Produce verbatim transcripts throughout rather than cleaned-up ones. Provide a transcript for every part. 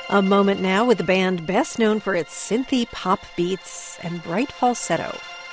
A moment now with the band best known for its synthy pop beats and bright falsetto.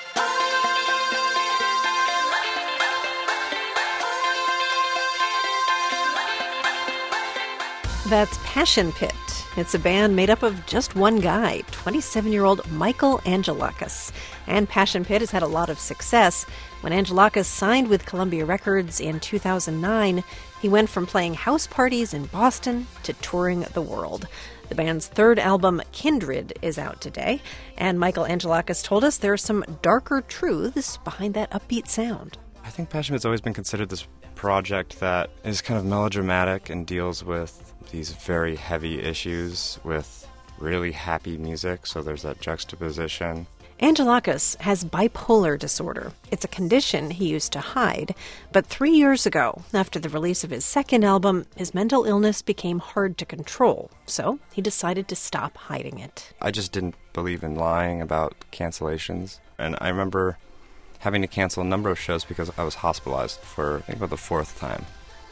That's Passion Pit. It's a band made up of just one guy, twenty-seven-year-old Michael Angelakis. And Passion Pit has had a lot of success. When Angelakis signed with Columbia Records in two thousand nine, he went from playing house parties in Boston to touring the world. The band's third album, Kindred, is out today, and Michael Angelakis told us there are some darker truths behind that upbeat sound. I think Passion Pit's always been considered this project that is kind of melodramatic and deals with these very heavy issues with really happy music, so there's that juxtaposition. Angelakis has bipolar disorder. It's a condition he used to hide, but three years ago, after the release of his second album, his mental illness became hard to control, so he decided to stop hiding it. I just didn't believe in lying about cancellations, and I remember having to cancel a number of shows because I was hospitalized for, I think, about the fourth time.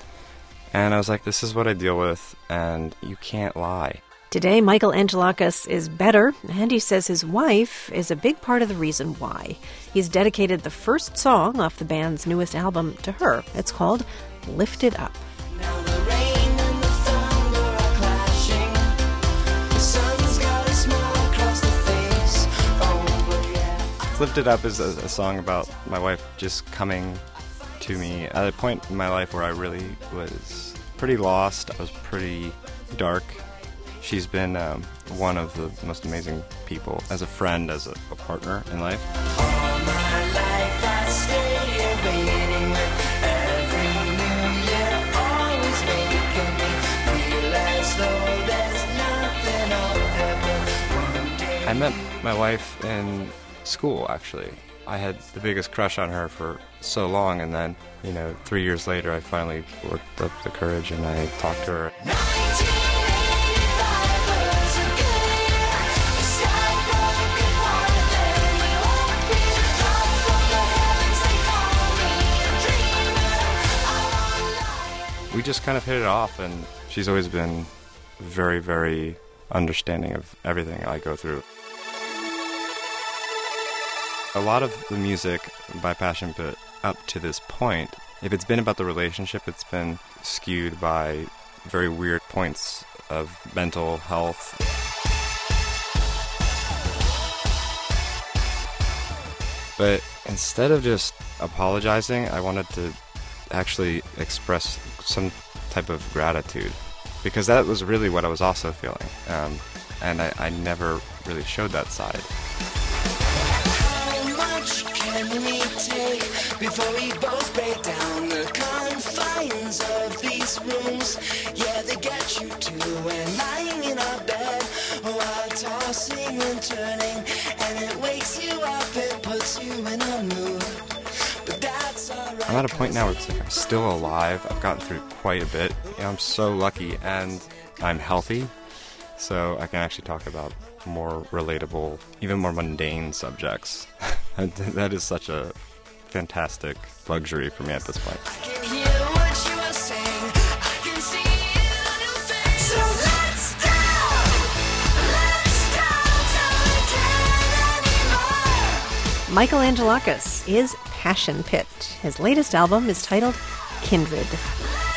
And I was like, this is what I deal with, and you can't lie. Today, Michael Angelakis is better, and he says his wife is a big part of the reason why. He's dedicated the first song off the band's newest album to her. It's called Lifted Up. Now the rain and the thunder are clashing. The sun's got a smile across the face. Oh, but yeah. Lifted Up is a, a song about my wife just coming to me at a point in my life where I really was pretty lost. I was pretty dark. She's been um, one of the most amazing people as a friend, as a, a partner in life. All my life I stay waiting with every new year, always making me feel as though there's nothing out there but one day. I met my wife in school, actually. I had the biggest crush on her for so long, and then, you know, three years later I finally worked up the courage and I talked to her. We just kind of hit it off, and she's always been very, very understanding of everything I go through. A lot of the music by Passion Pit up to this point, if it's been about the relationship, it's been skewed by very weird points of mental health. But instead of just apologizing, I wanted to actually express some type of gratitude, because that was really what I was also feeling, um, and I, I never really showed that side. How much can we take before we both break down the confines of these rooms? Yeah, they get you to and lying in our bed while tossing and turning, and it wakes you up, it puts you in a mood. I'm at a point now where it's like I'm still alive. I've gotten through quite a bit. You know, I'm so lucky, and I'm healthy, so I can actually talk about more relatable, even more mundane subjects. That is such a fantastic luxury for me at this point. I can hear what you are saying. I can see it on your face. So let's go! Let's go till we can't anymore. Michael Angelakis is Passion Pit. His latest album is titled Kindred.